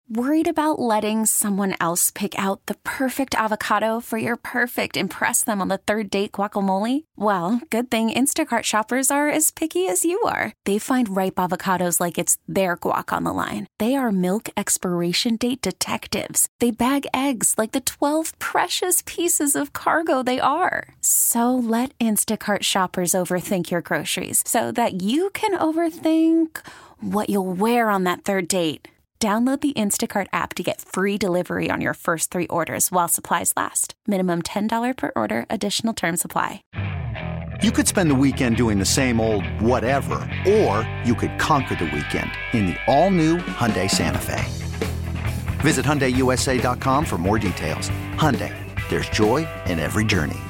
Worried about letting someone else pick out the perfect avocado for your perfect impress them on the third date guacamole? Well, good thing Instacart shoppers are as picky as you are. They find ripe avocados like it's their guac on the line. They are milk expiration date detectives. They bag eggs like the 12 precious pieces of cargo they are. So let Instacart shoppers overthink your groceries so that you can overthink what you'll wear on that third date. Download the Instacart app to get free delivery on your first 3 orders while supplies last. Minimum $10 per order. Additional terms apply. You could spend the weekend doing the same old whatever, or you could conquer the weekend in the all-new Hyundai Santa Fe. Visit HyundaiUSA.com for more details. Hyundai, there's joy in every journey.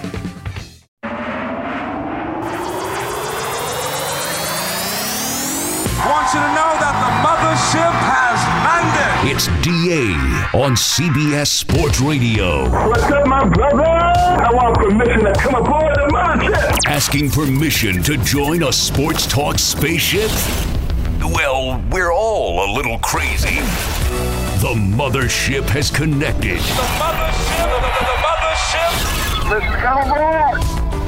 I want you to know that the mothership has landed. It's DA on CBS Sports Radio. What's up, my brother? I want permission to come aboard the mothership. Asking permission to join a sports talk spaceship? Well, we're all a little crazy. The mothership has connected. The mothership. Let's come aboard.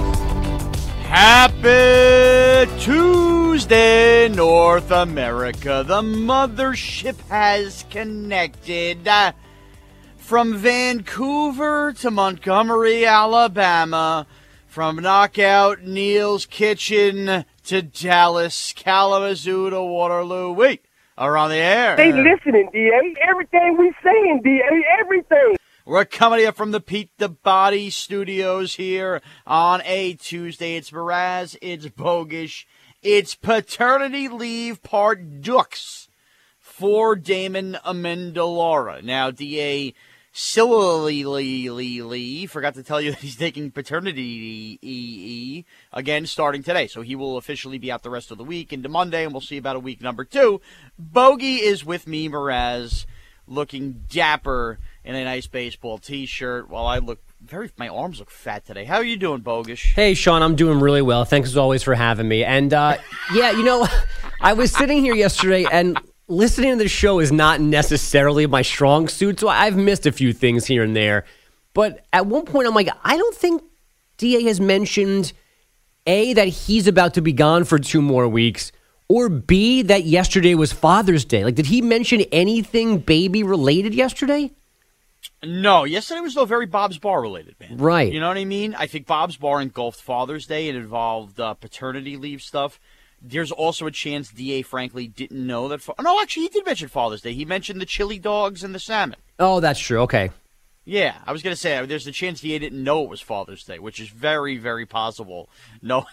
Happy Tuesday, North America. The mothership has connected from Vancouver to Montgomery, Alabama, from Knockout Neil's Kitchen to Dallas, Kalamazoo to Waterloo. We are on the air. They listening, D.A. Everything we saying, D.A. Everything. We're coming to you from the Pete the Body Studios here on a Tuesday. It's Mraz, it's Bogish, it's paternity leave part dux for Damon Amendolara. Now, D.A. Lee forgot to tell you that he's taking paternity again starting today. So he will officially be out the rest of the week into Monday, and we'll see about a week number 2. Bogey is with me, Mraz, looking dapper in a nice baseball T-shirt while I look my arms look fat today. How are you doing, Bogish? Hey, Sean, I'm doing really well. Thanks as always for having me. And I was sitting here yesterday and listening to the show is not necessarily my strong suit, so I've missed a few things here and there. But at one point, I'm like, I don't think DA has mentioned, A, that he's about to be gone for 2 more weeks, or B, that yesterday was Father's Day. Like, did he mention anything baby-related yesterday? No, yesterday was though very Bob's Bar related, man. Right. You know what I mean? I think Bob's Bar engulfed Father's Day. It involved paternity leave stuff. There's also a chance DA, frankly, didn't know that. No, actually, he did mention Father's Day. He mentioned the chili dogs and the salmon. Oh, that's true. Okay. Yeah, I was going to say, there's a chance DA didn't know it was Father's Day, which is very, very possible. No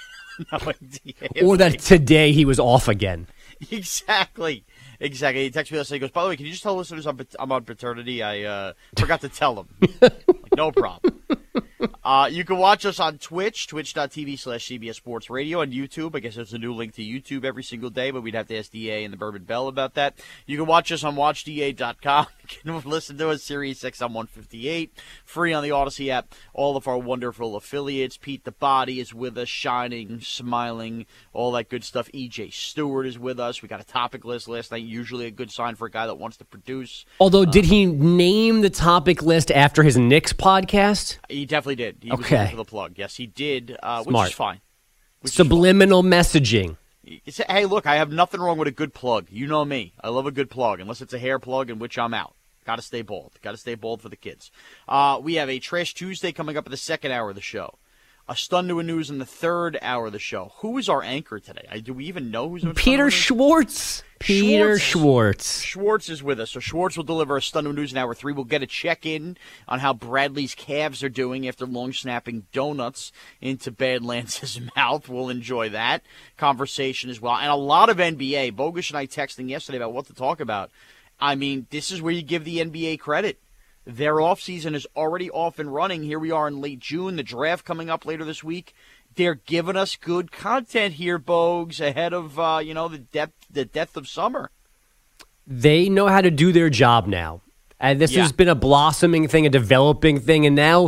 idea. Or that today he was off again. Exactly. He texted me last night. He goes, by the way, can you just tell listeners I'm on paternity? I forgot to tell them. No problem. You can watch us on Twitch, twitch.tv/CBS Sports Radio, on YouTube. I guess there's a new link to YouTube every single day, but we'd have to ask DA and the Bourbon Bell about that. You can watch us on watchda.com. You can listen to us, Sirius XM 158, free on the Odyssey app. All of our wonderful affiliates. Pete the Body is with us, shining, smiling, all that good stuff. EJ Stewart is with us. We got a topic list last night, usually a good sign for a guy that wants to produce. Although, did he name the topic list after his Knicks podcast? He definitely did. He was Okay. looking for the plug. Yes, he did, which Smart. is fine. Subliminal messaging. Hey, look, I have nothing wrong with a good plug. You know me. I love a good plug, unless it's a hair plug, in which I'm out. Got to stay bold. Got to stay bold for the kids. We have a Trash Tuesday coming up in the second hour of the show. A Stun to a News in the third hour of the show. Who is our anchor today? Do we even know who's our Peter Schwartz. Peter Schwartz. Schwartz is with us. So Schwartz will deliver a Stun to a News in hour 3. We'll get a check-in on how Bradley's calves are doing after long snapping donuts into Badlands' mouth. We'll enjoy that conversation as well. And a lot of NBA. Bogish and I texting yesterday about what to talk about. I mean, this is where you give the NBA credit. Their offseason is already off and running. Here we are in late June. The draft coming up later this week. They're giving us good content here, Bogues, ahead of the death of summer. They know how to do their job now. And this has been a blossoming thing, a developing thing. And now,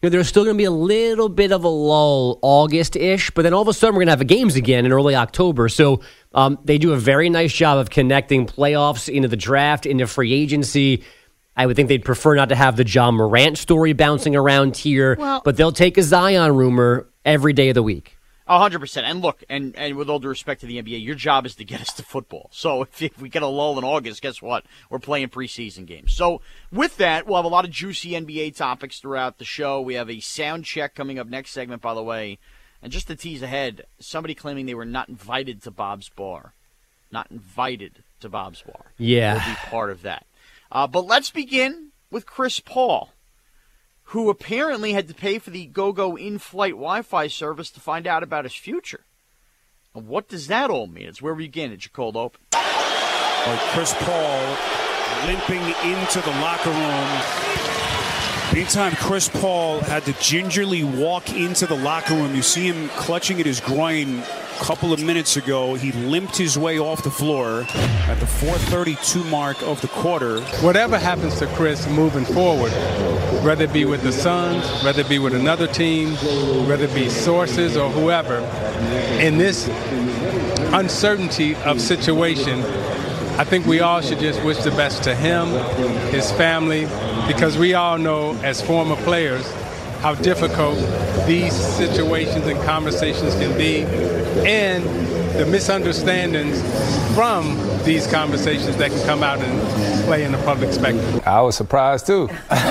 there's still going to be a little bit of a lull August-ish, but then all of a sudden we're going to have games again in early October. So they do a very nice job of connecting playoffs into the draft, into free agency. I would think they'd prefer not to have the John Morant story bouncing around here, but they'll take a Zion rumor every day of the week. 100%. And look, and with all due respect to the NBA, your job is to get us to football. So if we get a lull in August, guess what? We're playing preseason games. So with that, we'll have a lot of juicy NBA topics throughout the show. We have a sound check coming up next segment, by the way. And just to tease ahead, somebody claiming they were not invited to Bob's Bar. Not invited to Bob's Bar. Yeah. Will be part of that. But let's begin with Chris Paul, who apparently had to pay for the GoGo in-flight Wi-Fi service to find out about his future. And what does that all mean? It's where we begin at your cold open. Chris Paul limping into the locker room. Anytime Chris Paul had to gingerly walk into the locker room, you see him clutching at his groin. A couple of minutes ago, he limped his way off the floor at the 4:32 mark of the quarter. Whatever happens to Chris moving forward, whether it be with the Suns, whether it be with another team, whether it be sources or whoever, in this uncertainty of situation, I think we all should just wish the best to him, his family, because we all know as former players how difficult these situations and conversations can be, and the misunderstandings from these conversations that can come out and play in the public spectrum. I was surprised too.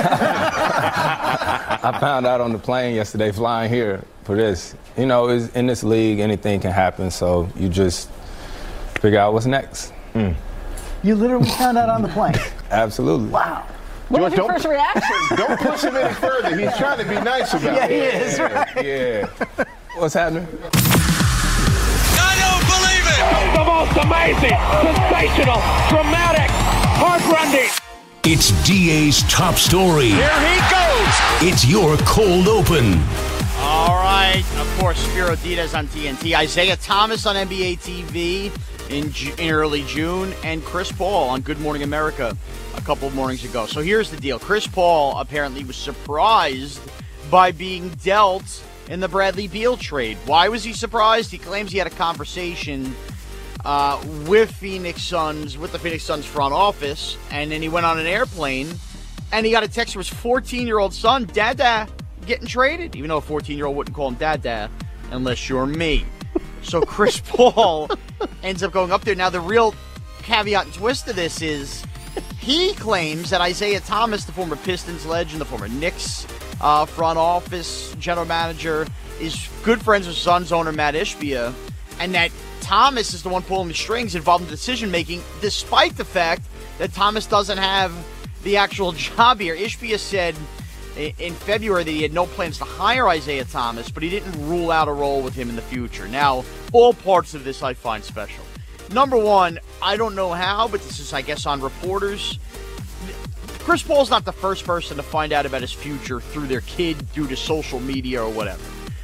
I found out on the plane yesterday flying here for this. You know, in this league, anything can happen, so you just figure out what's next. You literally found out on the plane? Absolutely. Wow. What was your first reaction? Don't push him any further. He's trying to be nice about it. Yeah, he is, right? Yeah. What's happening? I don't believe it! The most amazing, sensational, dramatic, heartrending. It's DA's top story. Here he goes! It's your cold open. All right. Of course, Spiro Diaz on TNT. Isaiah Thomas on NBA TV in early June. And Chris Paul on Good Morning America a couple of mornings ago. So here's the deal. Chris Paul apparently was surprised by being dealt in the Bradley Beal trade. Why was he surprised? He claims he had a conversation with the Phoenix Suns front office, and then he went on an airplane, and he got a text from his 14-year-old son, Dada, getting traded, even though a 14-year-old wouldn't call him Dada unless you're me. So Chris Paul ends up going up there. Now, the real caveat and twist to this is he claims that Isaiah Thomas, the former Pistons legend, the former Knicks front office general manager, is good friends with Suns owner Matt Ishbia, and that Thomas is the one pulling the strings involved in decision-making, despite the fact that Thomas doesn't have the actual job here. Ishbia said in February that he had no plans to hire Isaiah Thomas, but he didn't rule out a role with him in the future. Now, all parts of this I find special. Number one, I don't know how, but this is, I guess, on reporters. Chris Paul's not the first person to find out about his future through their kid, due to social media or whatever.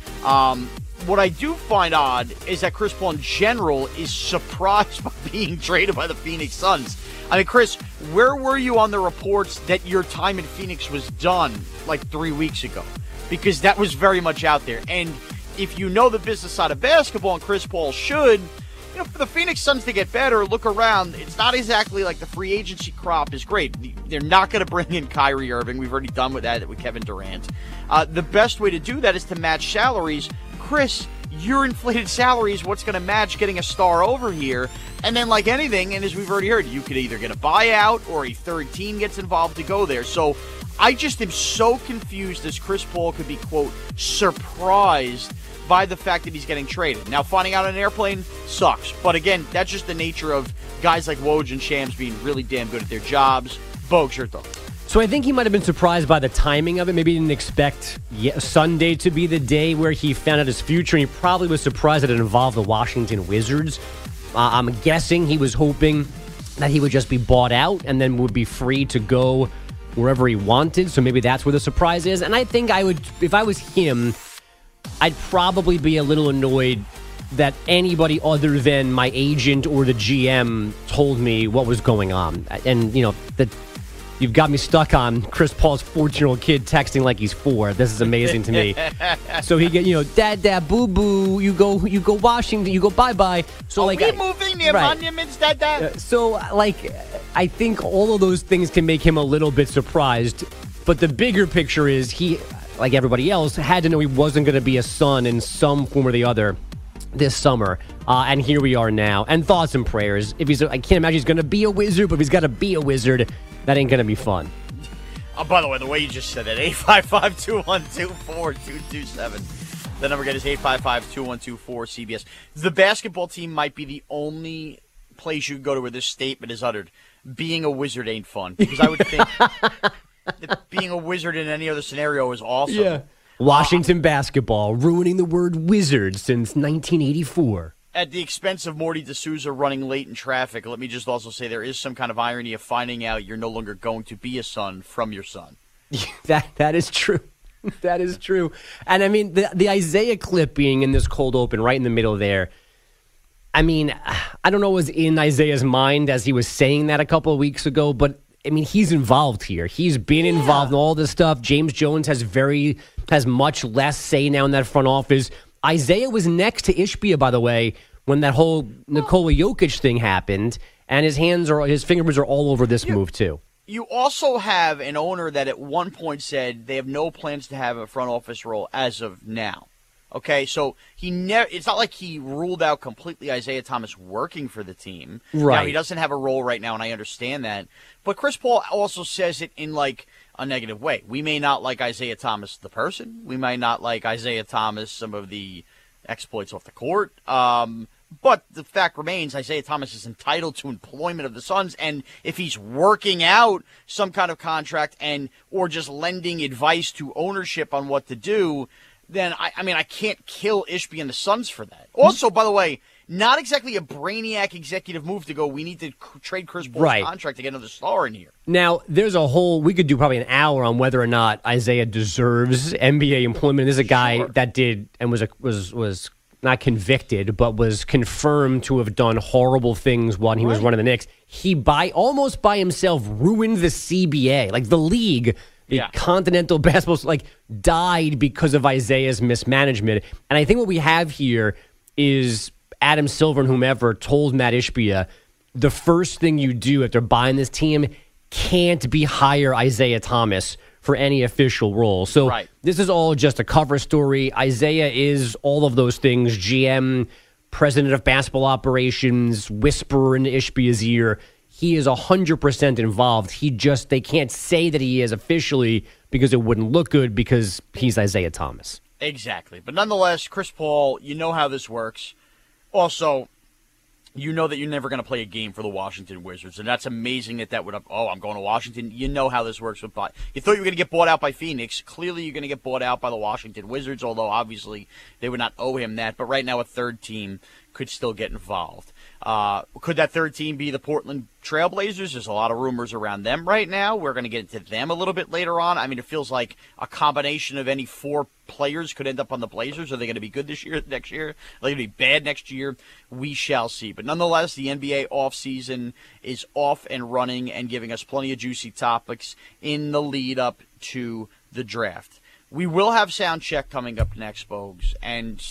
What I do find odd is that Chris Paul in general is surprised by being traded by the Phoenix Suns. I mean, Chris, where were you on the reports that your time in Phoenix was done like 3 weeks ago? Because that was very much out there. And if you know the business side of basketball, and Chris Paul should, you know, for the Phoenix Suns to get better, look around. It's not exactly like the free agency crop is great. They're not going to bring in Kyrie Irving. We've already done with that with Kevin Durant. The best way to do that is to match salaries. Chris, your inflated salary is what's going to match getting a star over here. And then, like anything, and as we've already heard, you could either get a buyout or a third team gets involved to go there. So I just am so confused as Chris Paul could be, quote, surprised by the fact that he's getting traded. Now, finding out on an airplane sucks. But again, that's just the nature of guys like Woj and Shams being really damn good at their jobs. Bogues, your thoughts? So I think he might have been surprised by the timing of it. Maybe he didn't expect Sunday to be the day where he found out his future, and he probably was surprised that it involved the Washington Wizards. I'm guessing he was hoping that he would just be bought out and then would be free to go wherever he wanted. So maybe that's where the surprise is. And I think I would, if I was him, I'd probably be a little annoyed that anybody other than my agent or the GM told me what was going on. And, you know, You've got me stuck on Chris Paul's 14-year-old kid texting like he's 4. This is amazing to me. So he get, dad, boo boo. You go Washington. You go bye. So Are we moving the monuments, dad? So I think all of those things can make him a little bit surprised. But the bigger picture is he, like everybody else, had to know he wasn't going to be a Sun in some form or the other this summer. And here we are now. And thoughts and prayers. I can't imagine he's going to be a Wizard, but if he's got to be a Wizard, that ain't going to be fun. By the way, the way you just said it, 855-212-4227. The number again is 855-212-4CBS. The basketball team might be the only place you can go to where this statement is uttered. Being a Wizard ain't fun. Because I would think that being a Wizard in any other scenario is awesome. Yeah. Washington basketball, ruining the word Wizard since 1984. At the expense of Morty D'Souza running late in traffic, let me just also say there is some kind of irony of finding out you're no longer going to be a Sun from your son. That is true. That is true. And I mean, the Isaiah clip being in this cold open right in the middle there, I mean, I don't know what was in Isaiah's mind as he was saying that a couple of weeks ago, but I mean, he's involved here. He's been involved in all this stuff. James Jones has much less say now in that front office. Isaiah was next to Ishbia, by the way, when that whole Nikola Jokic thing happened, and his fingerprints are all over this move too. You also have an owner that at one point said they have no plans to have a front office role as of now. Okay, so it's not like he ruled out completely Isaiah Thomas working for the team. Right. Now, he doesn't have a role right now, and I understand that. But Chris Paul also says it in like a negative way. We may not like Isaiah Thomas the person. We might not like Isaiah Thomas some of the exploits off the court. But the fact remains, Isaiah Thomas is entitled to employment of the Suns, and if he's working out some kind of contract or just lending advice to ownership on what to do, then I can't kill Ishbia and the Suns for that. Also, by the way, not exactly a brainiac executive move to go, we need to trade Chris Paul's contract to get another star in here. Now, we could do probably an hour on whether or not Isaiah deserves NBA employment. There's a guy that did and was not convicted, but was confirmed to have done horrible things when he was running the Knicks. He almost by himself ruined the CBA, like the league. The continental basketball died because of Isaiah's mismanagement. And I think what we have here is Adam Silver and whomever told Matt Ishbia, the first thing you do after buying this team can't be hire Isaiah Thomas for any official role. So this is all just a cover story. Isaiah is all of those things, GM, president of basketball operations, whisperer in Ishbia's ear. He is 100% involved. They can't say that he is officially because it wouldn't look good because he's Isaiah Thomas. Exactly. But nonetheless, Chris Paul, you know how this works. Also, you know that you're never going to play a game for the Washington Wizards, and that's amazing that would, I'm going to Washington. You know how this works. You thought you were going to get bought out by Phoenix. Clearly, you're going to get bought out by the Washington Wizards, although obviously they would not owe him that. But right now, a third team could still get involved. Could that third team be the Portland Trailblazers? There's a lot of rumors around them right now. We're going to get into them a little bit later on. I mean, it feels like a combination of any four players could end up on the Blazers. Are they going to be good next year? Are they going to be bad next year? We shall see. But nonetheless, the NBA offseason is off and running and giving us plenty of juicy topics in the lead up to the draft. We will have sound check coming up next, Bogues, and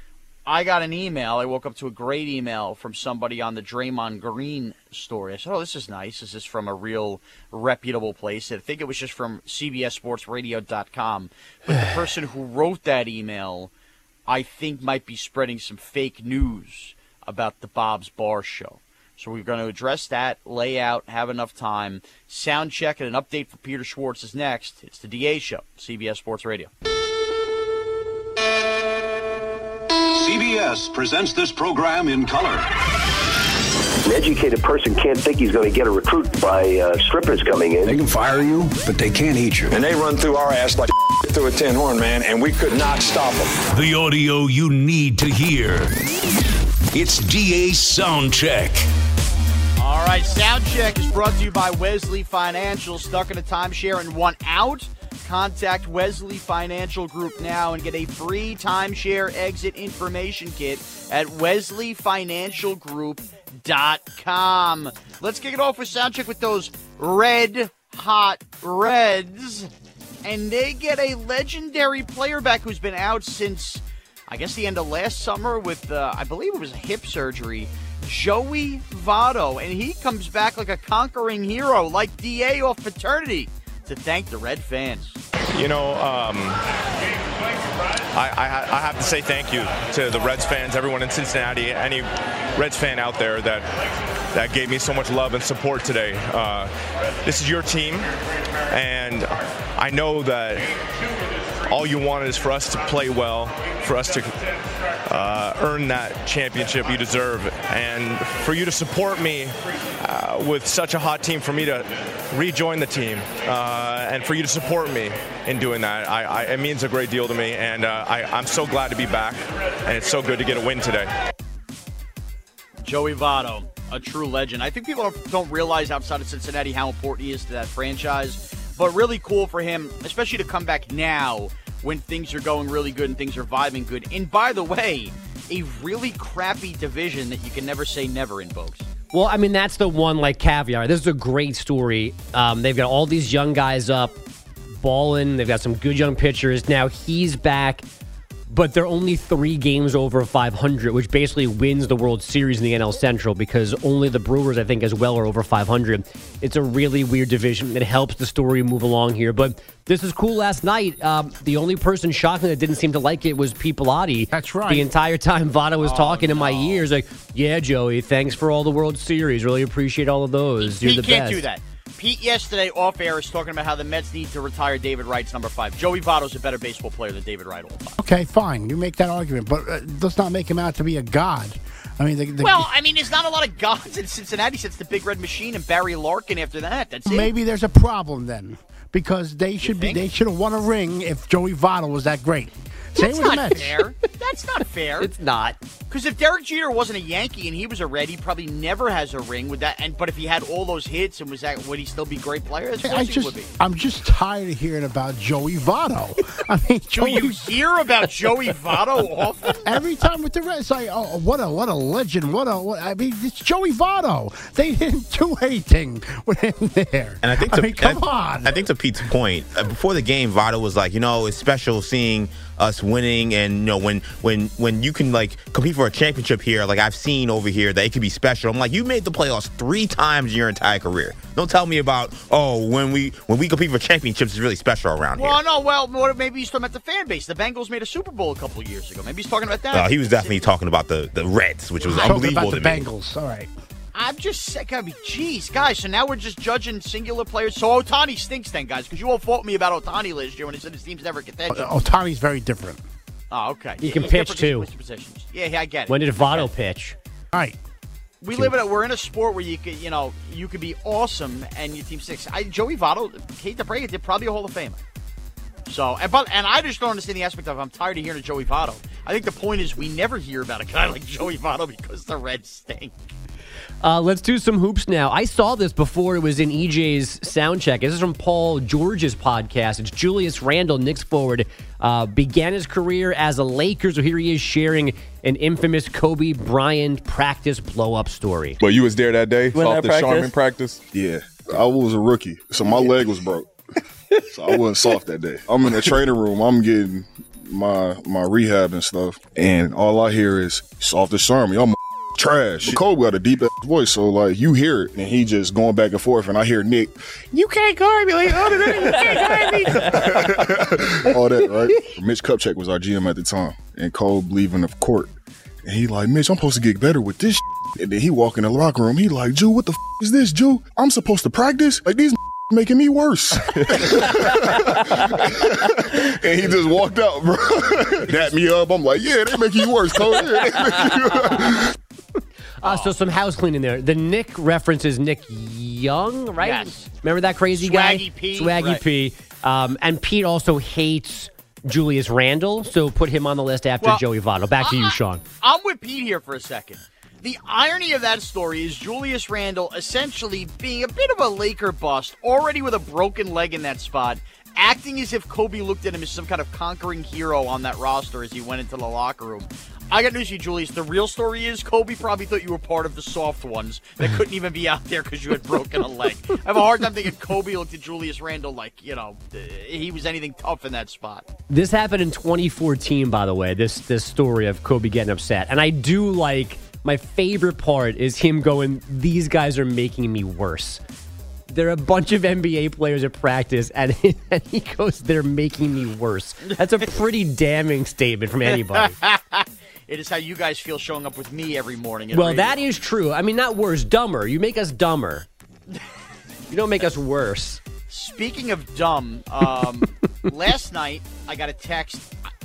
I got an email. I woke up to a great email from somebody on the Draymond Green story. I said, this is nice. Is this from a real reputable place? I think it was just from CBSSportsRadio.com. But the person who wrote that email, I think, might be spreading some fake news about the Bob's Bar Show. So we're going to address that, lay out, have enough time. Sound check and an update for Peter Schwartz is next. It's the DA Show, CBS Sports Radio. CBS presents this program in color. An educated person can't think he's going to get a recruit by strippers coming in. They can fire you, but they can't eat you. And they run through our ass like through a tin horn, man, and we could not stop them. The audio you need to hear. It's DA's Sound Check. All right, Sound Check is brought to you by Wesley Financial. Stuck in a timeshare and want out? Contact Wesley Financial Group now and get a free timeshare exit information kit at wesleyfinancialgroup.com. Let's kick it off with Soundcheck with those red hot Reds, and they get a legendary player back who's been out since, I guess, the end of last summer with, I believe it was a hip surgery, Joey Votto, and he comes back like a conquering hero, like D.A. off paternity, to thank the Red fans. You know, I have to say thank you to the Reds fans, everyone in Cincinnati, any Reds fan out there that gave me so much love and support today. This is your team, and I know that all you wanted is for us to play well, for us to earn that championship you deserve, and for you to support me with such a hot team, for me to rejoin the team, and for you to support me in doing that. It means a great deal to me, and I'm so glad to be back, and it's so good to get a win today. Joey Votto, a true legend. I think people don't realize outside of Cincinnati how important he is to that franchise, but really cool for him, especially to come back now when things are going really good and things are vibing good. And by the way, a really crappy division that you can never say never in, folks. Well, I mean, that's the one, like, caveat. This is a great story. They've got all these young guys up, balling. They've got some good young pitchers. Now he's back, but they're only 3 games over 500, which basically wins the World Series in the NL Central because only the Brewers, I think, as well are over 500. It's a really weird division. It helps the story move along here. But this is cool last night. The only person shocking that didn't seem to like it was Pete Pilati. That's right. The entire time Votto was talking in my ears, like, yeah, Joey, thanks for all the World Series. Really appreciate all of those. Pete You're the can't best. do that. Pete yesterday off air is talking about how the Mets need to retire David Wright's number 5. Joey Votto's a better baseball player than David Wright all time. Okay, fine. You make that argument, but let's not make him out to be a god. I mean, well, I mean, there's not a lot of gods in Cincinnati since the Big Red Machine and Barry Larkin after that. That's it. Maybe there's a problem then, because they should have won a ring if Joey Votto was that great. Same That's with the not Mets. fair. That's not fair. It's not. Because if Derek Jeter wasn't a Yankee and he was a Red, he probably never has a ring with that. But if he had all those hits and would he still be a great player? Of course he would be. I'm just tired of hearing about Joey Votto. I mean, Do you hear about Joey Votto often? Every time with the Reds, like, oh, what a legend! I mean, it's Joey Votto. They didn't do anything with him there. And I think, come on. I think to Pete's point, before the game, Votto was like, it's special seeing us winning, and when you can like compete for a championship here, like I've seen over here, that it can be special. I'm like, you made the playoffs 3 times in your entire career. Don't tell me about when we compete for championships, it's really special around here. Well, maybe he's talking about the fan base. The Bengals made a Super Bowl a couple of years ago. Maybe he's talking about that. He was definitely talking about the Reds, which was unbelievable about to the me. Bengals. All right. I'm just sick. Jeez, guys. So now we're just judging singular players. So Ohtani stinks then, guys, because you all fought me about Ohtani last year when he said his team's never contention. Ohtani's very different. Oh, okay. He can pitch too. Yeah, I get it. When did Votto pitch? All right. We're in a sport where you could be awesome and your team stinks. Joey Votto, hate to break it, did probably a Hall of Famer. So, and I just don't understand the aspect of I'm tired of hearing of Joey Votto. I think the point is we never hear about a guy like Joey Votto because the Reds stink. Let's do some hoops now. I saw this before it was in EJ's sound check. This is from Paul George's podcast. It's Julius Randle, Knicks forward, began his career as a Laker, so here he is sharing an infamous Kobe Bryant practice blow-up story. But you was there that day? Off the Charmin practice? Yeah. I was a rookie, so my leg was broke. So I wasn't soft that day. I'm in the training room. I'm getting my rehab and stuff, and all I hear is, it's off the Charmin. I'm trash. Kobe got a deep ass voice, so like you hear it, and he just going back and forth, and I hear Nick, you can't guard me, like, you can't guard me. All that, right? Mitch Kupchak was our GM at the time, and Kobe leaving the court, and he like, Mitch, I'm supposed to get better with this shit. And then he walk in the locker room, he like, Jew, what the is this, Jew? I'm supposed to practice? Like, these making me worse. And he just walked out, bro. Dapped me up. I'm like, yeah, they make you worse, Cole. Yeah, they make you worse. So some house cleaning there. The Nick references Nick Young, right? Yes. Remember that crazy guy? Swaggy P. Swaggy Right. P. And Pete also hates Julius Randle, so put him on the list after Joey Votto. Back to you, Sean. I'm with Pete here for a second. The irony of that story is Julius Randle essentially being a bit of a Laker bust, already with a broken leg in that spot, acting as if Kobe looked at him as some kind of conquering hero on that roster as he went into the locker room. I got news for you, Julius. The real story is Kobe probably thought you were part of the soft ones that couldn't even be out there because you had broken a leg. I have a hard time thinking Kobe looked at Julius Randle like, he was anything tough in that spot. This happened in 2014, by the way, this story of Kobe getting upset. And I do like, my favorite part is him going, these guys are making me worse. There are a bunch of NBA players at practice, and he goes, they're making me worse. That's a pretty damning statement from anybody. It is how you guys feel showing up with me every morning. Well, that is true. I mean, not worse, dumber. You make us dumber. You don't make us worse. Speaking of dumb, last night I got a text,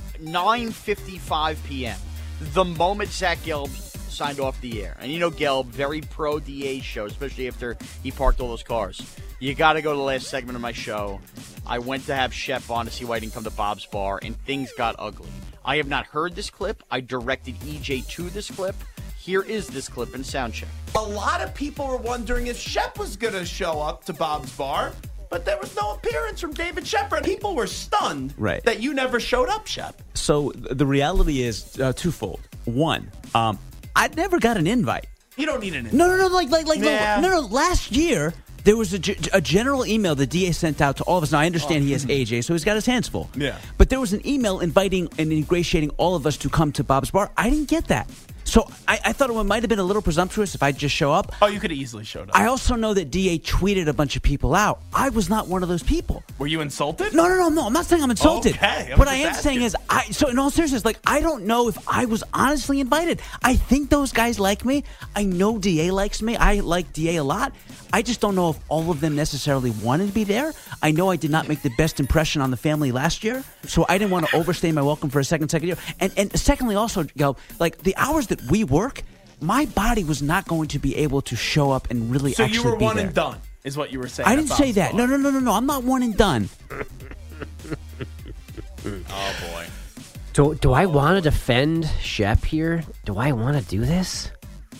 9:55 p.m., the moment Zach Gelb signed off the air. And Gelb, very pro DA show, especially after he parked all those cars. You got to go to the last segment of my show. I went to have Shep on to see why he didn't come to Bob's Bar, and things got ugly. I have not heard this clip. I directed EJ to this clip. Here is this clip in Soundcheck. A lot of people were wondering if Shep was going to show up to Bob's Bar, but there was no appearance from David Shepard. People were stunned that you never showed up, Shep. So the reality is twofold. One, I never got an invite. You don't need an invite. No. No. Last year, there was a general email the DA sent out to all of us. Now, I understand he has AJ, so he's got his hands full. Yeah. But there was an email inviting and ingratiating all of us to come to Bob's Bar. I didn't get that. So I thought it might have been a little presumptuous if I just show up. Oh, you could have easily showed up. I also know that DA tweeted a bunch of people out. I was not one of those people. Were you insulted? No. I'm not saying I'm insulted. Okay. What I am saying is, so in all seriousness, I don't know if I was honestly invited. I think those guys like me. I know DA likes me. I like DA a lot. I just don't know if all of them necessarily wanted to be there. I know I did not make the best impression on the family last year, so I didn't want to overstay my welcome for a second year. And secondly, also, the hours that we work, my body was not going to be able to show up and really actually be there. So you were one and done, is what you were saying. I didn't say that. No. I'm not one and done. Oh, boy. Do I want to defend Shep here? Do I want to do this?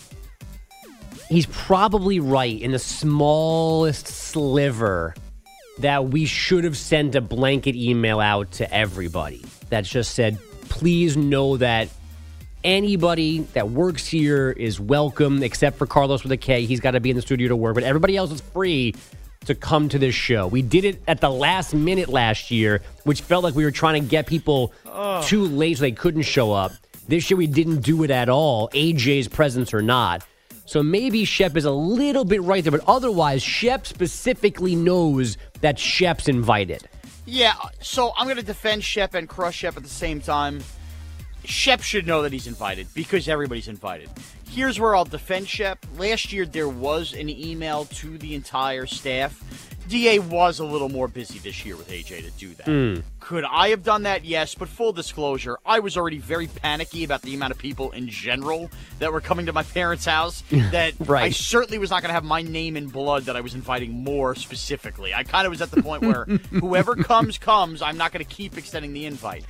He's probably right in the smallest sliver that we should have sent a blanket email out to everybody that just said, please know that anybody that works here is welcome, except for Carlos with a K. He's got to be in the studio to work, but everybody else is free to come to this show. We did it at the last minute last year, which felt like we were trying to get people too late so they couldn't show up. This year we didn't do it at all, AJ's presence or not. So maybe Shep is a little bit right there, but otherwise, Shep specifically knows that Shep's invited. Yeah, so I'm going to defend Shep and crush Shep at the same time. Shep should know that he's invited because everybody's invited. Here's where I'll defend Shep. Last year, there was an email to the entire staff. DA was a little more busy this year with AJ to do that. Could I have done that? Yes, but full disclosure, I was already very panicky about the amount of people in general that were coming to my parents' house that I certainly was not going to have my name in blood that I was inviting more specifically. I kind of was at the point where whoever comes. I'm not going to keep extending the invite.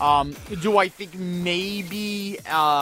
Do I think maybe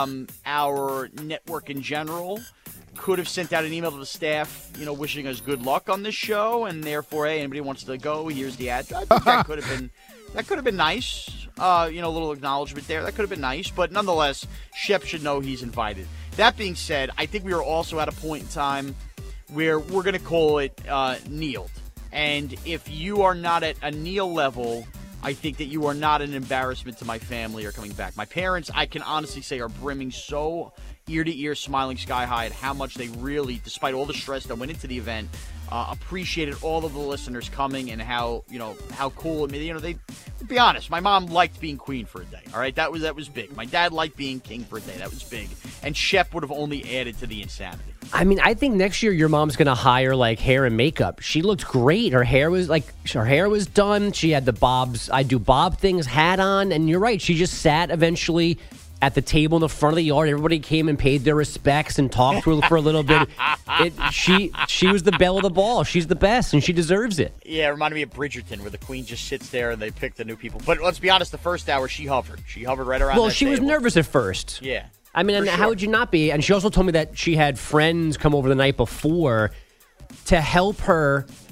our network in general could have sent out an email to the staff, wishing us good luck on this show, and therefore, hey, anybody wants to go, here's the address. I think that could have been nice. A little acknowledgement there. That could have been nice, but nonetheless, Shep should know he's invited. That being said, I think we are also at a point in time where we're going to call it kneeled. And if you are not at a kneel level, I think that you are not an embarrassment to my family or coming back. My parents, I can honestly say, are brimming so ear-to-ear, smiling sky high at how much they really, despite all the stress that went into the event, appreciated all of the listeners coming and how cool it made. They, to be honest, my mom liked being queen for a day. All right, that was big. My dad liked being king for a day. That was big. And Shep would have only added to the insanity. I mean, I think next year your mom's going to hire hair and makeup. She looked great. Her hair was done. She had the Bob's I Do Bob things hat on, and you're right. She just sat eventually at the table in the front of the yard. Everybody came and paid their respects and talked to her for a little bit. She was the belle of the ball. She's the best, and she deserves it. Yeah, it reminded me of Bridgerton, where the queen just sits there and they pick the new people. But let's be honest, the first hour she hovered. She hovered right around. Well, that she was table. nervous at first. Yeah. I mean, and how would you not be? And she also told me that she had friends come over the night before to help her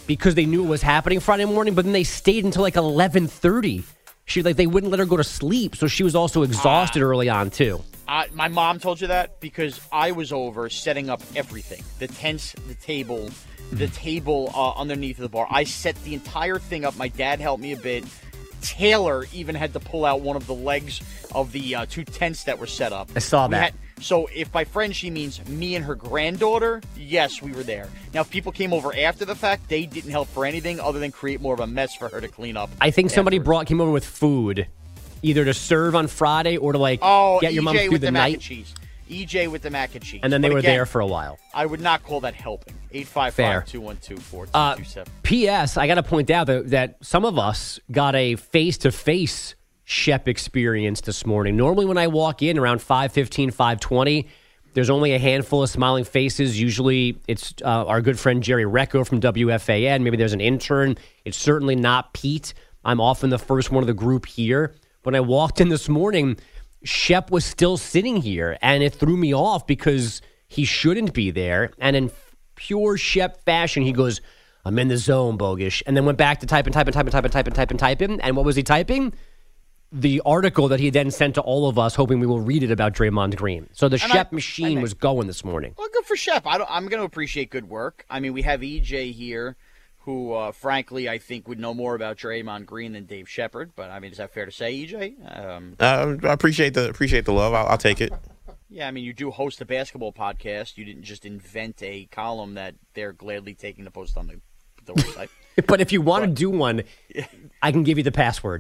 because they knew it was happening Friday morning, but then they stayed until like 11:30. They wouldn't let her go to sleep, so she was also exhausted early on too. My mom told you that because I was over setting up everything. The tents, the table underneath the bar. I set the entire thing up. My dad helped me a bit. Taylor even had to pull out one of the legs of the 2 tents that were set up. I saw that. So if by friend she means me and her granddaughter, yes, we were there. Now, if people came over after the fact, they didn't help for anything other than create more of a mess for her to clean up. I think somebody came over with food, either to serve on Friday or to get your mom through the night. Mac and cheese. EJ with the mac and cheese. And then they were there for a while. I would not call that helping. 855-212-4227. P.S. I got to point out that some of us got a face-to-face Shep experience this morning. Normally when I walk in around 5:15, 5:20, there's only a handful of smiling faces. Usually it's our good friend Jerry Recco from WFAN. Maybe there's an intern. It's certainly not Pete. I'm often the first one of the group here. When I walked in this morning, Shep was still sitting here, and it threw me off because he shouldn't be there. And in pure Shep fashion, he goes, "I'm in the zone, Bogish," and then went back to type. And what was he typing? The article that he then sent to all of us, hoping we will read it about Draymond Green. So the Shep machine was going this morning. Well, good for Shep. I'm going to appreciate good work. I mean, we have EJ here, who, frankly, I think would know more about Draymond Green than Dave Shepard. But I mean, is that fair to say, EJ? I appreciate the love. I'll take it. Yeah, I mean, you do host a basketball podcast. You didn't just invent a column that they're gladly taking to post on the website. But if you want to do one, I can give you the password.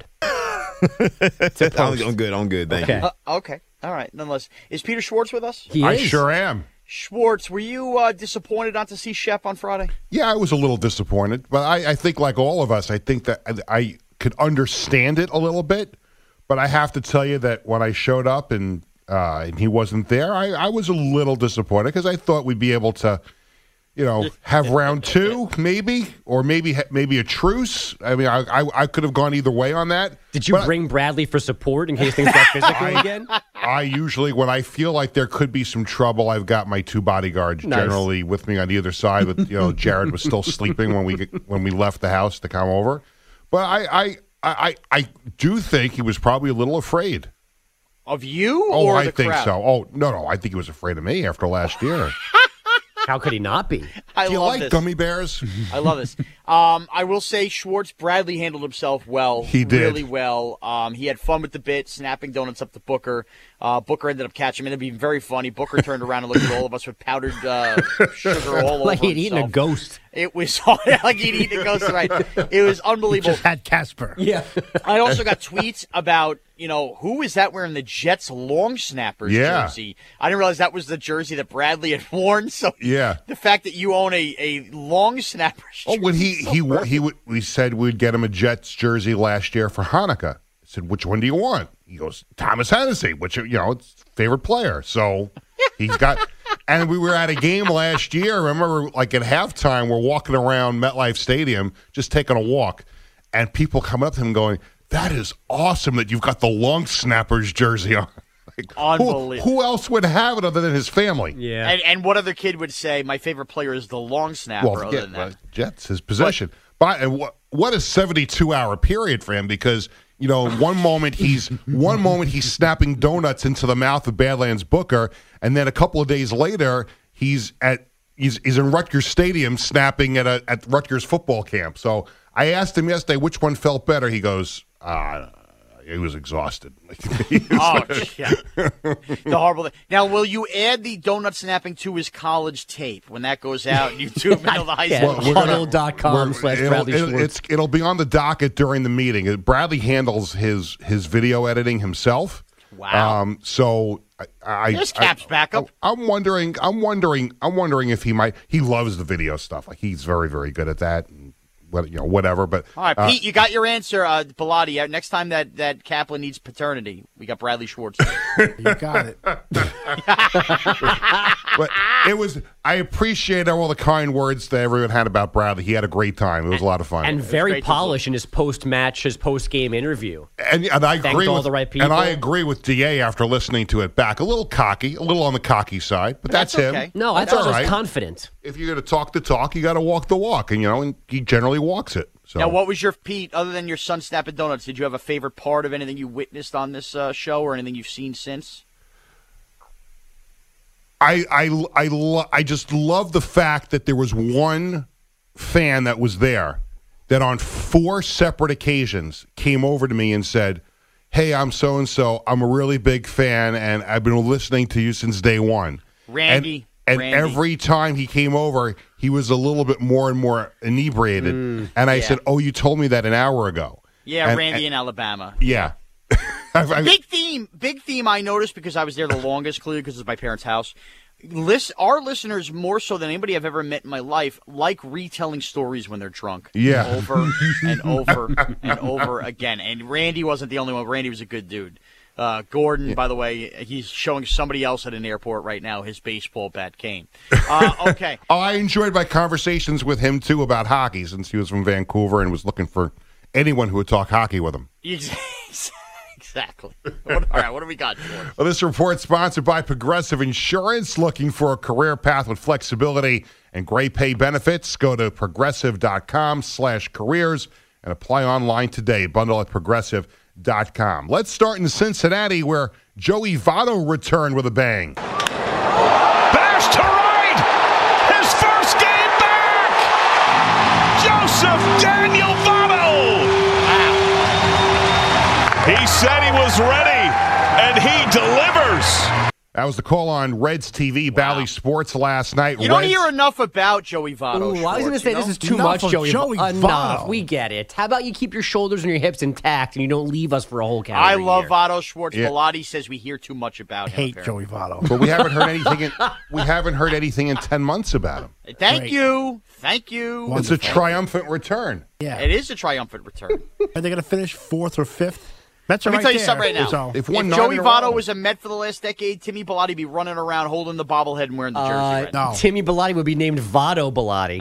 I'm good. Thank you. Okay. All right. Nonetheless, is Peter Schwartz with us? I sure am. Schwartz, were you disappointed not to see Shep on Friday? Yeah, I was a little disappointed. But I think, like all of us, I think that I could understand it a little bit. But I have to tell you that when I showed up and he wasn't there, I was a little disappointed because I thought we'd be able to, have round 2, maybe, or maybe a truce. I mean, I could have gone either way on that. Did you bring Bradley for support in case things got physical again? I usually, when I feel like there could be some trouble, I've got my 2 bodyguards generally with me on either side. But Jared was still sleeping when we left the house to come over. But I do think he was probably a little afraid. Of you? Or I the think crowd? so. Oh no, I think he was afraid of me after last year. How could he not be? Do you like gummy bears? I love this. I will say Bradley handled himself well. He did. Really well. He had fun with the bit, snapping donuts up to Booker. Booker ended up catching him. It'd be very funny. Booker turned around and looked at all of us with powdered sugar all over like he'd himself. eaten a ghost. It was like he'd eaten a ghost, right? It was unbelievable. He just had Casper. Yeah. I also got tweets about, who is that wearing the Jets long snappers jersey? I didn't realize that was the jersey that Bradley had worn. So the fact that you own a long snappers jersey. Oh, when we said we'd get him a Jets jersey last year for Hanukkah. I said, which one do you want? He goes, Thomas Hennessy, which, it's favorite player. So he's got, and we were at a game last year. Remember, like at halftime, we're walking around MetLife Stadium, just taking a walk, and people coming up to him going, that is awesome that you've got the long snappers jersey on. Like, unbelievable. Who else would have it other than his family? Yeah. And what other kid would say, my favorite player is the long snapper other than that? Jets, his position. But what a 72-hour period for him because, one moment he's snapping donuts into the mouth of Badlands Booker, and then a couple of days later he's in Rutgers Stadium snapping at Rutgers football camp. So I asked him yesterday which one felt better. He goes, he was exhausted. Yeah. The horrible thing. Now, will you add the donut snapping to his college tape when that goes out? YouTube middle of the high school. Huddle.com/Bradley Schwartz. It'll be on the docket during the meeting. Bradley handles his video editing himself. Wow. So there's Cap's backup. I'm wondering if he might. He loves the video stuff. Like he's very, very good at that. Whatever. But all right, Pete, you got your answer, Pilati. Next time that Kaplan needs paternity, we got Bradley Schwartz. You got it. But it was. I appreciate all the kind words that everyone had about Bradley. He had a great time. It was a lot of fun. And very polished in his post-match, his post-game interview. And I agree all with the right people. And I agree with DA after listening to it back. A little cocky, a little on the cocky side, but that's him. Okay. No, I thought it was confident. If you're going to talk the talk, you got to walk the walk, and he generally walks it. So. Now, what was your Pete? Other than your son snapping donuts, did you have a favorite part of anything you witnessed on this show, or anything you've seen since? I just love the fact that there was one fan that was there that on 4 separate occasions came over to me and said, "Hey, I'm so-and-so. I'm a really big fan, and I've been listening to you since day one." Randy. And every time he came over, he was a little bit more and more inebriated. And I said, "Oh, you told me that an hour ago." Yeah, Randy in Alabama. Yeah. Big theme I noticed because I was there the longest, clearly because it's my parents' house. Our listeners, more so than anybody I've ever met in my life, like retelling stories when they're drunk. Yeah. Over and over and over again. And Randy wasn't the only one. Randy was a good dude. Gordon, by the way, he's showing somebody else at an airport right now his baseball bat cane. Okay. I enjoyed my conversations with him, too, about hockey, since he was from Vancouver and was looking for anyone who would talk hockey with him. Exactly. All right, what do we got, George? Well, this report sponsored by Progressive Insurance. Looking for a career path with flexibility and great pay benefits? Go to progressive.com/careers and apply online today. Bundle at progressive.com. Let's start in Cincinnati, where Joey Votto returned with a bang. Bash to right! His first game back! Joseph Daniel Votto! He said he was ready, and he delivers. That was the call on Reds TV, Bally Sports last night. You don't hear enough about Joey Votto. Ooh, I was going to say this is too much, Joey Votto. Enough. We get it. How about you keep your shoulders and your hips intact, and you don't leave us for a whole calendar I love year. Votto. Schwartz Bellotti says we hear too much about him. Hate Joey Votto. But we haven't heard anything. We haven't heard anything in 10 months about him. Thank you. Wonderful. It's a triumphant return. Yeah, it is a triumphant return. Are they going to finish 4th or 5th? Let me tell you something right now. So, if Joey Votto was a Met for the last decade, Timmy Bellotti would be running around holding the bobblehead and wearing the jersey. Right no. Timmy Bellotti would be named Votto Bellotti.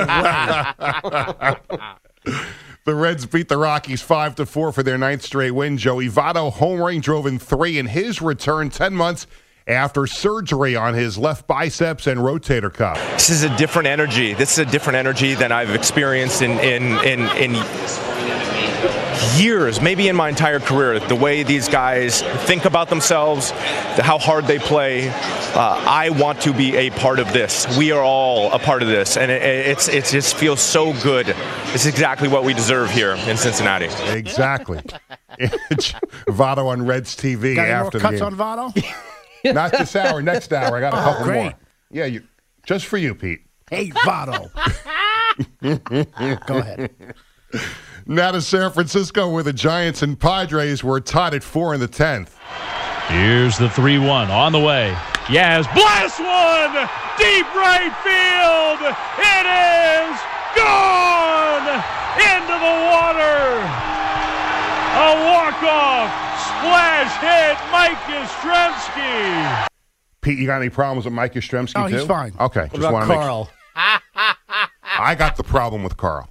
The Reds beat the Rockies 5-4 for their 9th straight win. Joey Votto homering drove in 3 in his return 10 months after surgery on his left biceps and rotator cuff. This is a different energy. This is a different energy than I've experienced in years, maybe in my entire career. The way these guys think about themselves, how hard they play. I want to be a part of this. We are all a part of this, and it just feels so good. It's exactly what we deserve here in Cincinnati. Exactly. Votto on Reds TV got after any more the cuts game. on Votto? Not this hour. Next hour, I got a couple great. more. Yeah, just for you, Pete. Hey, Votto. Go ahead. Now to San Francisco, where the Giants and Padres were tied at 4 in the 10th. Here's the 3-1 on the way. Yaz blasts one! Deep right field! It is gone! Into the water! A walk-off splash hit, Mike Yastrzemski! Pete, you got any problems with Mike Yastrzemski, too? Oh, he's fine. Okay. What about Carl? I got the problem with Carl.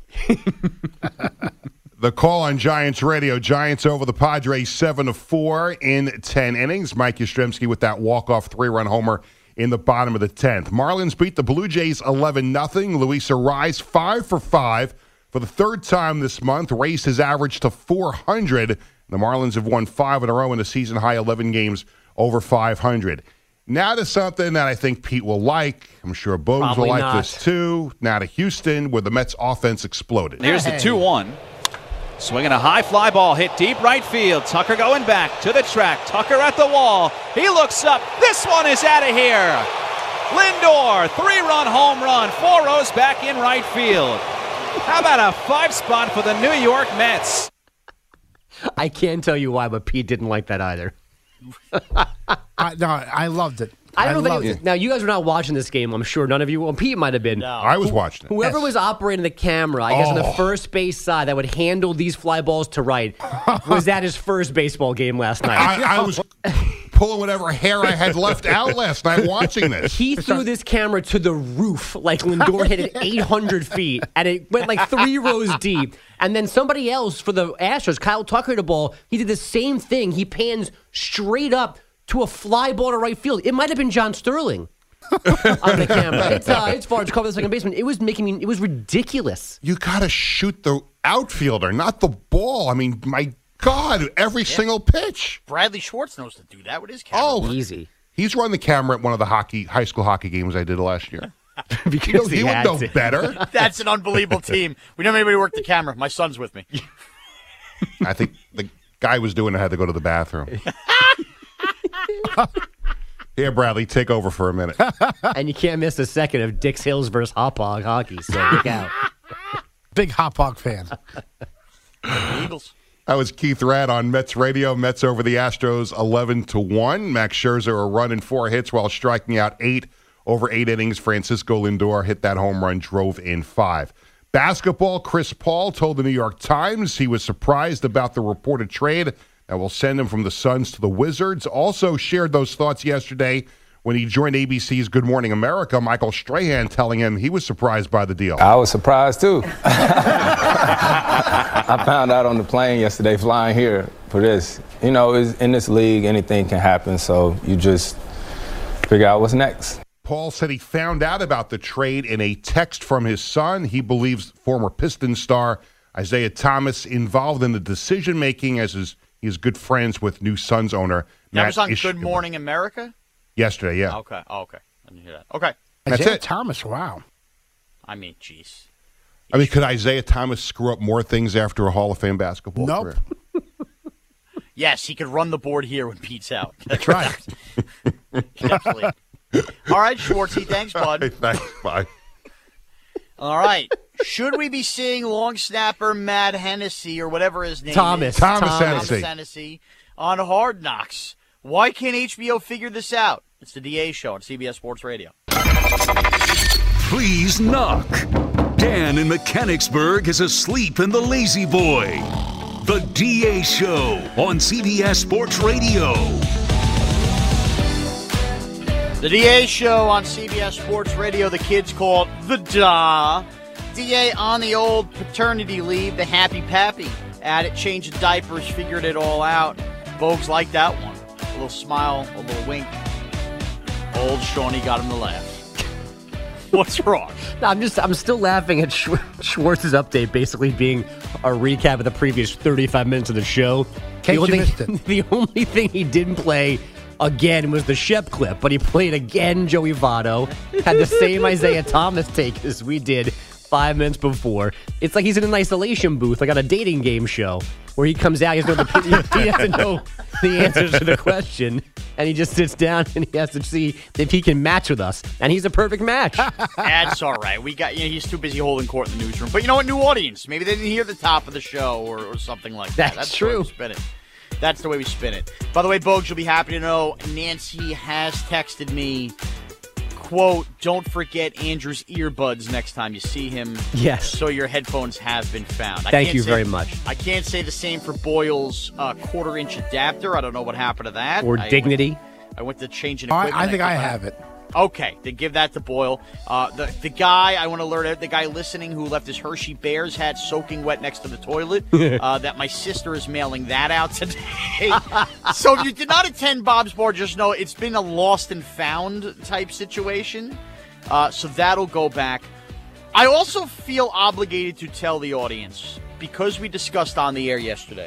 The call on Giants Radio. Giants over the Padres 7-4 in 10 innings. Mike Yastrzemski with that walk-off 3-run homer in the bottom of the 10th. Marlins beat the Blue Jays 11-0. Luis Arraez 5 for 5 for the 3rd time this month. Raised his average to 400. The Marlins have won 5 in a row in a season-high 11 games over 500. Now to something that I think Pete will like. I'm sure Bogues will like this too. Now to Houston, where the Mets offense exploded. Here's the 2-1. Swinging a high fly ball, hit deep right field. Tucker going back to the track. Tucker at the wall. He looks up. This one is out of here. Lindor, 3-run home run. 4 rows back in right field. How about a 5 spot for the New York Mets? I can't tell you why, but Pete didn't like that either. I loved it. I don't know if anyone, now you guys were not watching this game. I'm sure none of you. Well, Pete might have been. No. I was watching it. Whoever was operating the camera, I guess on the first base side that would handle these fly balls to right, was at his first baseball game last night. I was pulling whatever hair I had left out last night watching this. He threw this camera to the roof like Lindor hit it 800 feet, and it went like 3 rows deep. And then somebody else for the Astros, Kyle Tucker, hit a ball. He did the same thing. He pans straight up to a fly ball to right field. It might have been John Sterling on the camera. It's far to cover the second baseman. It was ridiculous. You got to shoot the outfielder, not the ball. I mean, my God, every single pitch. Bradley Schwartz knows to do that with his camera. Easy. He's run the camera at one of the high school hockey games I did last year. Because he would know better. That's an unbelievable team. We don't have anybody work the camera. My son's with me. I think the guy was doing it had to go to the bathroom. Here, Bradley, take over for a minute. And you can't miss a second of Dix Hills versus Hop Hog hockey. So look out. Big Hop Hog fan. Eagles. That was Keith Radd on Mets Radio. Mets over the Astros 11-1. Max Scherzer a run and 4 hits while striking out 8 over 8 innings. Francisco Lindor hit that home run, drove in 5. Basketball, Chris Paul told the New York Times he was surprised about the reported trade that will send him from the Suns to the Wizards. Also shared those thoughts yesterday when he joined ABC's Good Morning America. Michael Strahan telling him he was surprised by the deal. I was surprised, too. I found out on the plane yesterday flying here for this. You know, in this league, anything can happen, so you just figure out what's next. Paul said he found out about the trade in a text from his son. He believes former Pistons star Isaiah Thomas involved in the decision-making as he is good friends with new Suns owner That Matt was on Ishbia. Good Morning America? Yesterday, yeah. Okay. Oh, okay. I didn't hear that. Okay. That's Isaiah it. Thomas, wow. I mean, jeez. I mean, could Isaiah Thomas screw up more things after a Hall of Fame basketball career? Yes, he could run the board here when Pete's out. That's right. Absolutely. All right, Schwartzy, thanks, bud. Hey, thanks, bye. All right. Should we be seeing long snapper Matt Hennessy or whatever his name Thomas. is? Thomas Hennessy. Hennessy on Hard Knocks. Why can't HBO figure this out? It's the DA Show on CBS Sports Radio. Please knock. Dan in Mechanicsburg is asleep in the Lazy Boy. The DA Show on CBS Sports Radio. The DA Show on CBS Sports Radio. The kids call it the DA. DA on the old paternity leave, the happy pappy. At it, changed the diapers, figured it all out. Bogues liked that one. A little smile, a little wink. Old Shawnee got him to laugh. What's wrong? No, I'm still laughing at Schwartz's update basically being a recap of the previous 35 minutes of the show. The only thing he didn't play again was the Shep clip, but he played again Joey Votto, had the same Isaiah Thomas take as we did 5 minutes before. It's like he's in an isolation booth, like on a dating game show, where he comes out, he doesn't know the answers to the question, and he just sits down and he has to see if he can match with us. And he's a perfect match. That's all right. We got he's too busy holding court in the newsroom. But you know what? New audience. Maybe they didn't hear the top of the show or something like that. That's true. The way we spin it. That's the way we spin it. By the way, Bogues, you'll be happy to know Nancy has texted me, quote, don't forget Andrew's earbuds next time you see him. Yes. So your headphones have been found. Thank you very much. I can't say the same for Boyle's quarter-inch adapter. I don't know what happened to that. Or Dignity. I went to change an equipment. I think I have it. Okay, then give that to Boyle. The guy, I want to alert the guy listening who left his Hershey Bears hat soaking wet next to the toilet, that my sister is mailing that out today. So if you did not attend Bob's Bar, just know it's been a lost and found type situation. So that'll go back. I also feel obligated to tell the audience, because we discussed on the air yesterday,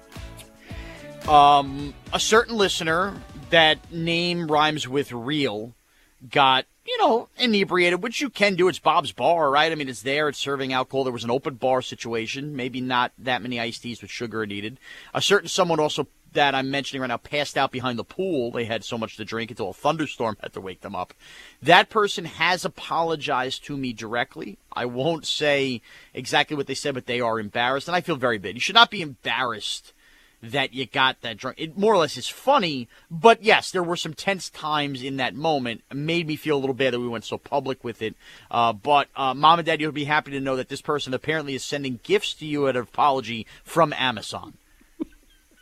a certain listener that name rhymes with real got, inebriated, which you can do. It's Bob's Bar, right? I mean, it's there. It's serving alcohol. There was an open bar situation. Maybe not that many iced teas with sugar needed. A certain someone also that I'm mentioning right now passed out behind the pool. They had so much to drink until a thunderstorm had to wake them up. That person has apologized to me directly. I won't say exactly what they said, but they are embarrassed, and I feel very bad. You should not be embarrassed that you got that drunk. It more or less is funny, but yes, there were some tense times in that moment. It made me feel a little bad that we went so public with it. But Mom and Dad, you'll be happy to know that this person apparently is sending gifts to you at an apology from Amazon.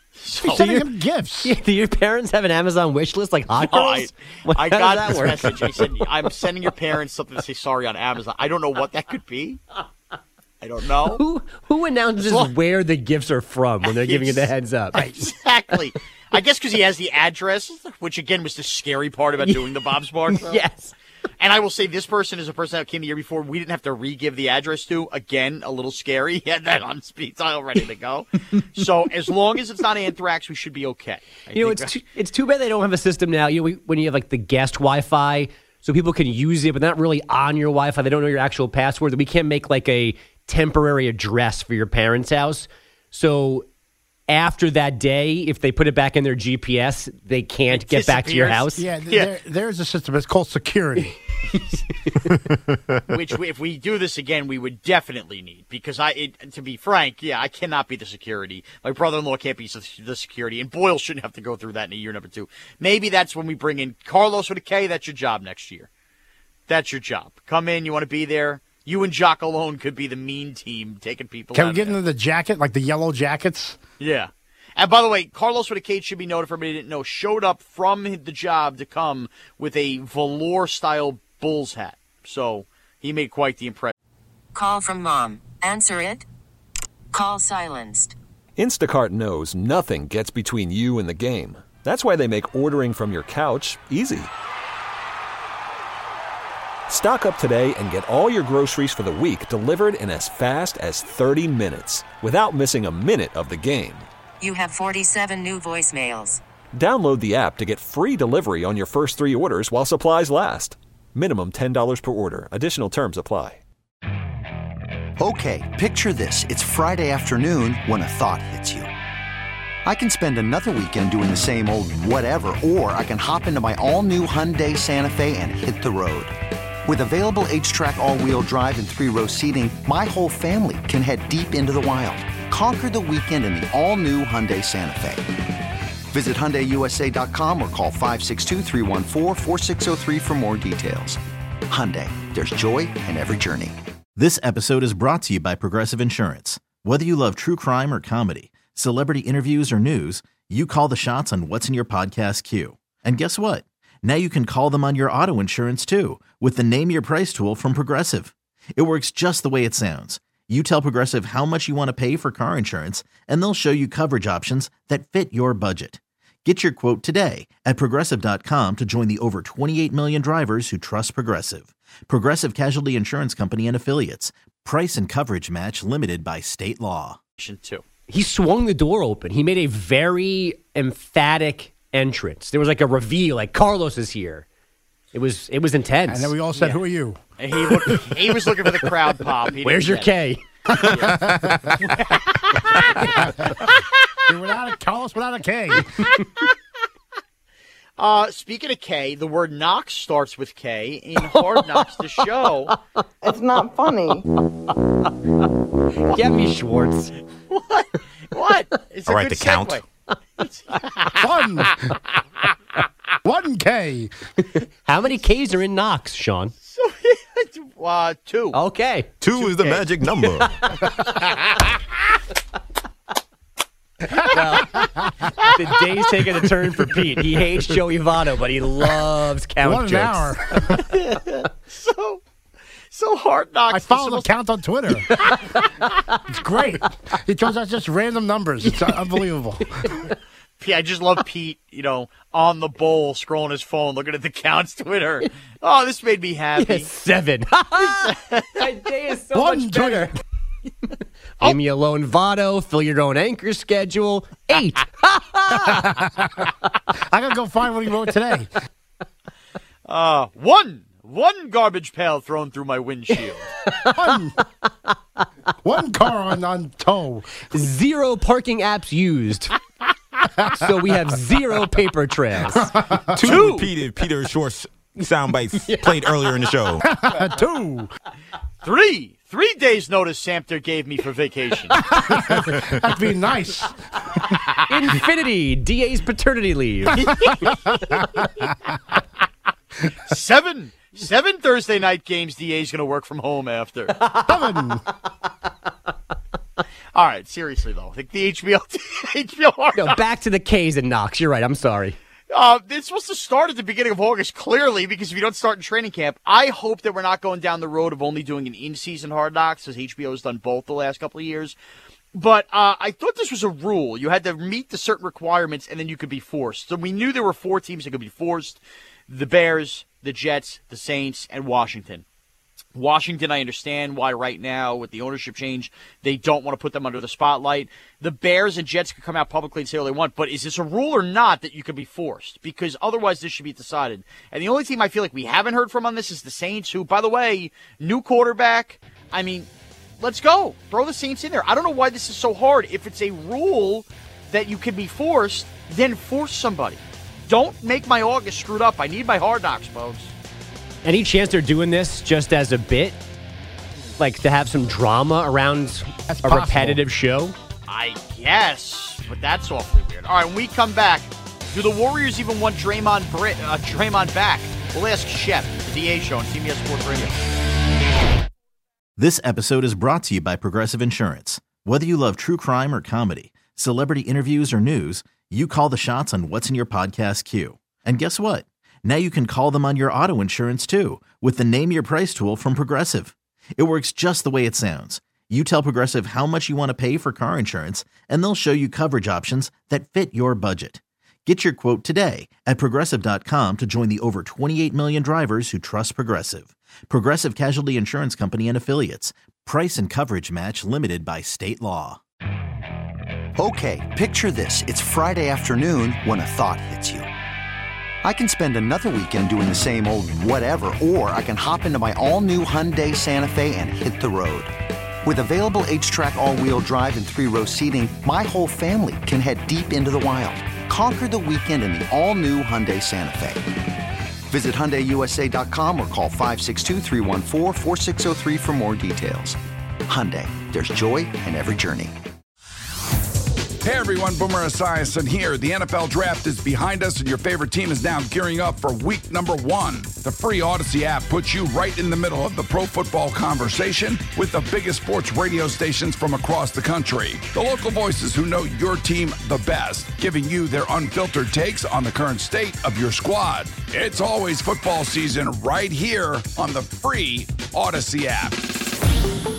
You're sending him gifts. Yeah, do your parents have an Amazon wish list like hot girls? I got this message. I said, I'm sending your parents something to say sorry on Amazon. I don't know what that could be. I don't know. Who announces where the gifts are from when they're giving you the heads up? Exactly. I guess because he has the address, which again was the scary part about doing the Bob's Bar show. Yes. And I will say this person is a person that came the year before. We didn't have to re-give the address to. Again, a little scary. He had that on speed dial ready to go. So as long as it's not Anthrax, we should be okay. It's too bad they don't have a system now. When you have like the guest Wi-Fi, so people can use it, but not really on your Wi-Fi. They don't know your actual password. We can't make like a temporary address for your parents' house. So after that day, if they put it back in their GPS, they can't get back to your house. Yeah, there's a system. It's called security. Which, if we do this again, we would definitely need. Because, to be frank, I cannot be the security. My brother-in-law can't be the security. And Boyle shouldn't have to go through that in a year number 2. Maybe that's when we bring in Carlos with a K. That's your job next year. That's your job. Come in. You want to be there. You and Jock alone could be the mean team taking people out. Can we get into the jacket, like the yellow jackets? Yeah. And by the way, Carlos with a K, should be noted for everybody who didn't know, showed up from the job to come with a velour-style Bulls hat. So he made quite the impression. Call from mom. Answer it. Call silenced. Instacart knows nothing gets between you and the game. That's why they make ordering from your couch easy. Stock up today and get all your groceries for the week delivered in as fast as 30 minutes without missing a minute of the game. You have 47 new voicemails. Download the app to get free delivery on your first 3 orders while supplies last. Minimum $10 per order. Additional terms apply. Okay, picture this. It's Friday afternoon when a thought hits you. I can spend another weekend doing the same old whatever, or I can hop into my all-new Hyundai Santa Fe and hit the road. With available H-Track all-wheel drive and 3-row seating, my whole family can head deep into the wild. Conquer the weekend in the all-new Hyundai Santa Fe. Visit HyundaiUSA.com or call 562-314-4603 for more details. Hyundai, there's joy in every journey. This episode is brought to you by Progressive Insurance. Whether you love true crime or comedy, celebrity interviews or news, you call the shots on what's in your podcast queue. And guess what? Now you can call them on your auto insurance too with the Name Your Price tool from Progressive. It works just the way it sounds. You tell Progressive how much you want to pay for car insurance, and they'll show you coverage options that fit your budget. Get your quote today at Progressive.com to join the over 28 million drivers who trust Progressive. Progressive Casualty Insurance Company and Affiliates. Price and coverage match limited by state law. He swung the door open. He made a very emphatic entrance. There was like a reveal, like Carlos is here. It was intense. And then we all said, "Who are you?" And he was looking for the crowd pop. Where's your K? Carlos without a K. Speaking of K, the word Knox starts with K in Hard Knocks, the show. It's not funny. Get me Schwartz. What? It's all right, the count. Fun. 1K. How many Ks are in Knox, Sean? 2. Okay. 2 is the magic number. Well, the day's taking a turn for Pete. He hates Joey Votto, but he loves count What jokes. an hour. So Hard Knocks. I follow the count on Twitter. It's great. It turns out just random numbers. It's unbelievable. I just love Pete, on the bowl, scrolling his phone, looking at the counts Twitter. Oh, this made me happy. Yes, 7. That day is so much better. Leave me alone, Votto. Fill your own anchor schedule. 8. I gotta go find what he wrote today. 1 garbage pail thrown through my windshield. One car on tow. 0 parking apps used. So we have 0 paper trails. 2 repeated Peter Short's sound bites played earlier in the show. 2. 3 days notice Samter gave me for vacation. That'd be nice. Infinity, DA's paternity leave. 7 Thursday night games DA's going to work from home after. 7. All right, seriously, though. I think the HBO Hard No, back to the K's and Knox. You're right. I'm sorry. It's supposed to start at the beginning of August, clearly, because if you don't start in training camp, I hope that we're not going down the road of only doing an in-season Hard Knocks, as HBO has done both the last couple of years. But I thought this was a rule. You had to meet the certain requirements, and then you could be forced. So we knew there were 4 teams that could be forced: the Bears, the Jets, the Saints, and Washington. Washington, I understand why right now, with the ownership change, they don't want to put them under the spotlight. The Bears and Jets could come out publicly and say all they want, but is this a rule or not that you could be forced? Because otherwise this should be decided. And the only team I feel like we haven't heard from on this is the Saints, who, by the way, new quarterback. I mean, let's go. Throw the Saints in there. I don't know why this is so hard. If it's a rule that you can be forced, then force somebody. Don't make my August screwed up. I need my Hard Knocks, folks. Any chance they're doing this just as a bit? Like to have some drama around a repetitive show? I guess, but that's awfully weird. All right, when we come back, do the Warriors even want Draymond back? We'll ask Shep, the DA show on CBS Sports Radio. This episode is brought to you by Progressive Insurance. Whether you love true crime or comedy, celebrity interviews or news, you call the shots on what's in your podcast queue. And guess what? Now you can call them on your auto insurance too with the Name Your Price tool from Progressive. It works just the way it sounds. You tell Progressive how much you want to pay for car insurance, and they'll show you coverage options that fit your budget. Get your quote today at Progressive.com to join the over 28 million drivers who trust Progressive. Progressive Casualty Insurance Company and Affiliates. Price and coverage match limited by state law. Okay, picture this. It's Friday afternoon when a thought hits you. I can spend another weekend doing the same old whatever, or I can hop into my all-new Hyundai Santa Fe and hit the road. With available H-Track all-wheel drive and 3-row seating, my whole family can head deep into the wild. Conquer the weekend in the all-new Hyundai Santa Fe. Visit HyundaiUSA.com or call 562-314-4603 for more details. Hyundai, there's joy in every journey. Hey everyone, Boomer Esiason here. The NFL Draft is behind us and your favorite team is now gearing up for week number 1. The free Odyssey app puts you right in the middle of the pro football conversation with the biggest sports radio stations from across the country. The local voices who know your team the best, giving you their unfiltered takes on the current state of your squad. It's always football season right here on the free Odyssey app.